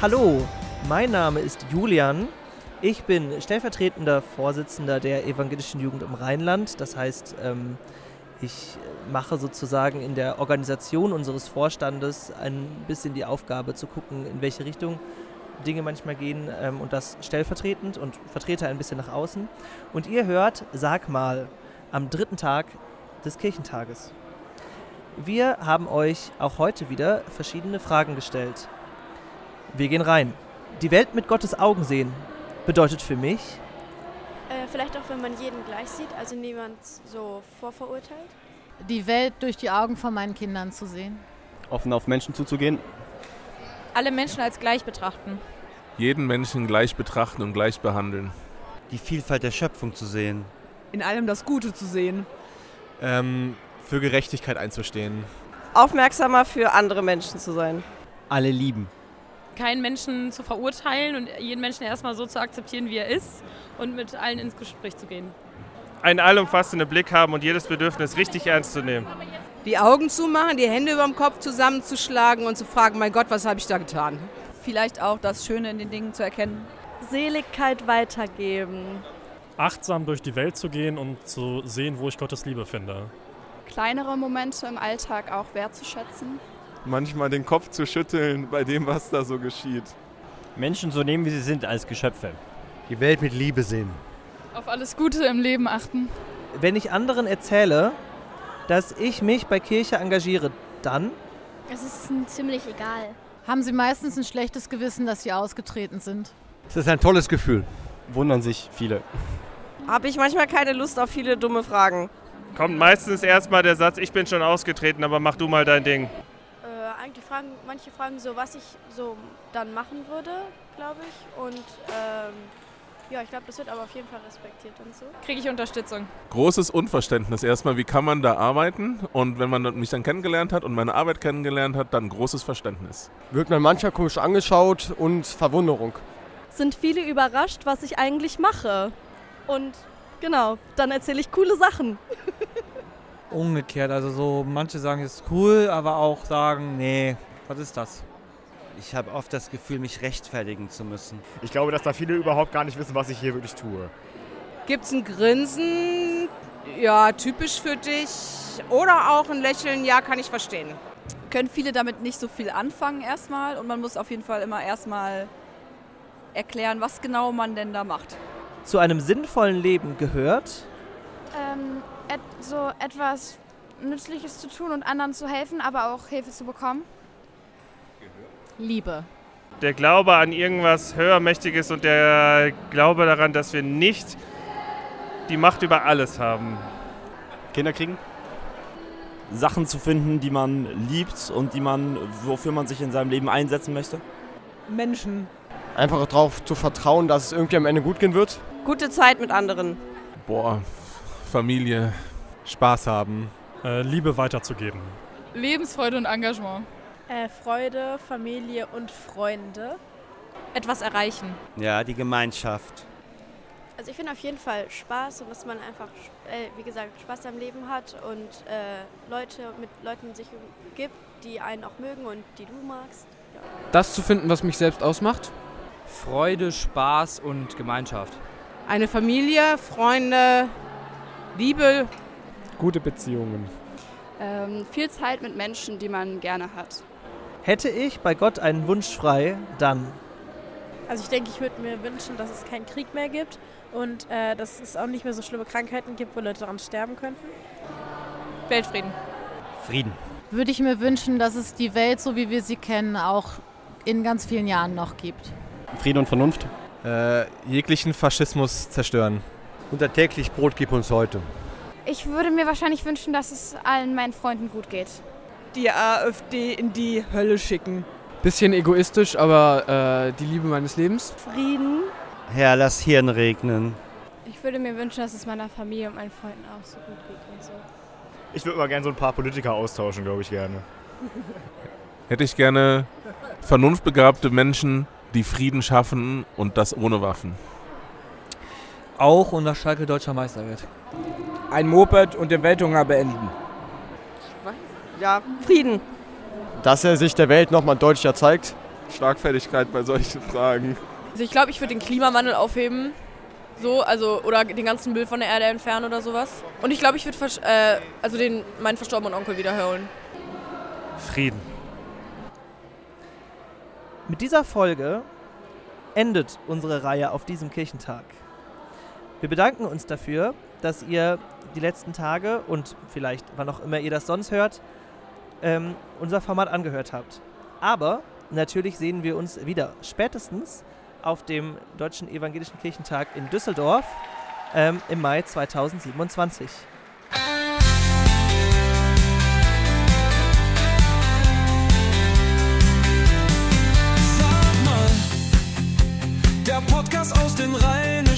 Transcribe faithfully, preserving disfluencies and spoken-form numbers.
Hallo, mein Name ist Julian. Ich bin stellvertretender Vorsitzender der Evangelischen Jugend im Rheinland. Das heißt, ähm, ich mache sozusagen in der Organisation unseres Vorstandes ein bisschen die Aufgabe zu gucken, in welche Richtung Dinge manchmal gehen, ähm, und das stellvertretend und vertrete ein bisschen nach außen. Und ihr hört, sag mal, am dritten Tag des Kirchentages. Wir haben euch auch heute wieder verschiedene Fragen gestellt. Wir gehen rein. Die Welt mit Gottes Augen sehen bedeutet für mich, Äh, vielleicht auch, wenn man jeden gleich sieht, also niemand so vorverurteilt. Die Welt durch die Augen von meinen Kindern zu sehen. Offen auf Menschen zuzugehen. Alle Menschen als gleich betrachten. Jeden Menschen gleich betrachten und gleich behandeln. Die Vielfalt der Schöpfung zu sehen. In allem das Gute zu sehen. Ähm, für Gerechtigkeit einzustehen. Aufmerksamer für andere Menschen zu sein. Alle lieben. Keinen Menschen zu verurteilen und jeden Menschen erstmal so zu akzeptieren, wie er ist und mit allen ins Gespräch zu gehen. Einen allumfassenden Blick haben und jedes Bedürfnis richtig ernst zu nehmen. Die Augen zumachen, die Hände über dem Kopf zusammenzuschlagen und zu fragen, mein Gott, was habe ich da getan? Vielleicht auch das Schöne in den Dingen zu erkennen. Seligkeit weitergeben. Achtsam durch die Welt zu gehen und zu sehen, wo ich Gottes Liebe finde. Kleinere Momente im Alltag auch wertzuschätzen. Manchmal den Kopf zu schütteln bei dem, was da so geschieht. Menschen so nehmen, wie sie sind, als Geschöpfe. Die Welt mit Liebe sehen. Auf alles Gute im Leben achten. wenn ich anderen erzähle, dass ich mich bei Kirche engagiere, dann? Es ist ihnen ziemlich egal. Haben sie meistens ein schlechtes Gewissen, dass sie ausgetreten sind? Es ist ein tolles Gefühl. Wundern sich viele. Habe ich manchmal keine Lust auf viele dumme Fragen. Kommt meistens erstmal der Satz, ich bin schon ausgetreten, aber mach du mal dein Ding. Äh, eigentlich fragen, manche fragen so, was ich so dann machen würde, glaube ich. Und ähm, ja, ich glaube, das wird aber auf jeden Fall respektiert und so. Kriege ich Unterstützung. Großes Unverständnis erstmal, wie kann man da arbeiten? Und wenn man mich dann kennengelernt hat und meine Arbeit kennengelernt hat, dann großes Verständnis. Wird man manchmal komisch angeschaut und Verwunderung. Sind viele überrascht, was ich eigentlich mache. Und genau, dann erzähle ich coole Sachen. Umgekehrt, also so manche sagen, es ist cool, aber auch sagen, nee, was ist das? Ich habe oft das Gefühl, mich rechtfertigen zu müssen. Ich glaube, dass da viele überhaupt gar nicht wissen, was ich hier wirklich tue. Gibt's ein Grinsen, ja, typisch für dich, oder auch ein Lächeln, ja, kann ich verstehen. Können viele damit nicht so viel anfangen erstmal und man muss auf jeden Fall immer erstmal erklären, was genau man denn da macht. Zu einem sinnvollen Leben gehört? Ähm, et, so etwas Nützliches zu tun und anderen zu helfen, aber auch Hilfe zu bekommen. Liebe. Der Glaube an irgendwas Höhermächtiges und der Glaube daran, dass wir nicht die Macht über alles haben. Kinder kriegen. Sachen zu finden, die man liebt und die man, wofür man sich in seinem Leben einsetzen möchte. Menschen. Einfach darauf zu vertrauen, dass es irgendwie am Ende gut gehen wird. Gute Zeit mit anderen. Boah, Familie. Spaß haben. Äh, Liebe weiterzugeben. Lebensfreude und Engagement. Äh, Freude, Familie und Freunde. Etwas erreichen. Ja, die Gemeinschaft. Also ich finde auf jeden Fall Spaß und dass man einfach, äh, wie gesagt, Spaß am Leben hat und äh, Leute mit Leuten sich umgibt, die einen auch mögen und die du magst. Ja. Das zu finden, was mich selbst ausmacht. Freude, Spaß und Gemeinschaft. Eine Familie, Freunde, Liebe. Gute Beziehungen. Ähm, viel Zeit mit Menschen, die man gerne hat. Hätte ich bei Gott einen Wunsch frei, dann? Also ich denke, ich würde mir wünschen, dass es keinen Krieg mehr gibt und äh, dass es auch nicht mehr so schlimme Krankheiten gibt, wo Leute daran sterben könnten. Weltfrieden. Frieden. Würde ich mir wünschen, dass es die Welt, so wie wir sie kennen, auch in ganz vielen Jahren noch gibt. Frieden und Vernunft. Äh, jeglichen Faschismus zerstören. Unser täglich Brot gib uns heute. Ich würde mir wahrscheinlich wünschen, dass es allen meinen Freunden gut geht. Die AfD in die Hölle schicken. Bisschen egoistisch, aber äh, die Liebe meines Lebens. Frieden. Herr, lass Hirn regnen. Ich würde mir wünschen, dass es meiner Familie und meinen Freunden auch so gut geht und so. Ich würde mal gerne so ein paar Politiker austauschen, glaube ich gerne. Hätte ich gerne vernunftbegabte Menschen, die Frieden schaffen und das ohne Waffen. Auch und dass Schalke deutscher Meister wird. Ein Moped und den Welthunger beenden. Ja, Frieden. Dass er sich der Welt nochmal deutlicher zeigt. Schlagfertigkeit bei solchen Fragen. Also ich glaube, ich würde den Klimawandel aufheben. So, also, oder den ganzen Müll von der Erde entfernen oder sowas. Und ich glaube, ich würde äh, also den, meinen verstorbenen Onkel wiederholen. Frieden. Mit dieser Folge endet unsere Reihe auf diesem Kirchentag. Wir bedanken uns dafür, dass ihr die letzten Tage und vielleicht wann auch immer ihr das sonst hört, ähm, unser Format angehört habt. Aber natürlich sehen wir uns wieder spätestens auf dem Deutschen Evangelischen Kirchentag in Düsseldorf ähm, im Mai zweitausendsiebenundzwanzig. Sag mal, der Podcast aus den Reihen